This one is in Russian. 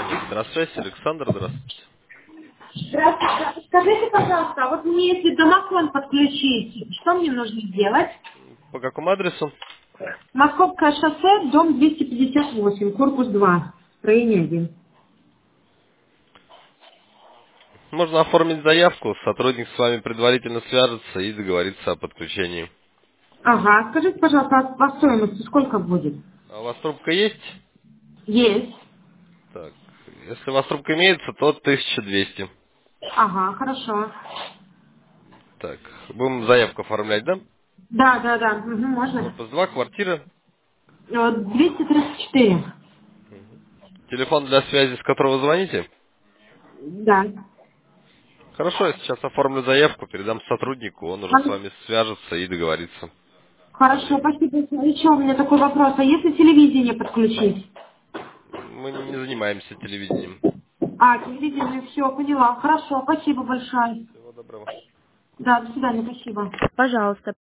компания Гидросвязь. Александр, здравствуйте. Здравствуйте. Скажите, пожалуйста, а вот мне если домофон подключить, что мне нужно сделать? По какому адресу? Московское шоссе, дом 258, корпус 2, строение 1. Можно оформить заявку, сотрудник с вами предварительно свяжется и договорится о подключении. Ага, скажите, пожалуйста, а по стоимости сколько будет? А у вас трубка есть? Есть. Так, если у вас трубка имеется, то 1200. Ага, хорошо. Так, будем заявку оформлять, да? Да, да, да, угу, можно. Корпус 2, квартира. 234. Телефон для связи, с которого звоните? Да. Хорошо, я сейчас оформлю заявку, передам сотруднику, он уже с вами свяжется и договорится о Хорошо, времени. спасибо. Еще у меня такой вопрос. А если телевидение подключить? Мы не занимаемся телевидением. А, телевидение, все, поняла. Хорошо, спасибо большое. Всего доброго. Да, до свидания, спасибо. Пожалуйста.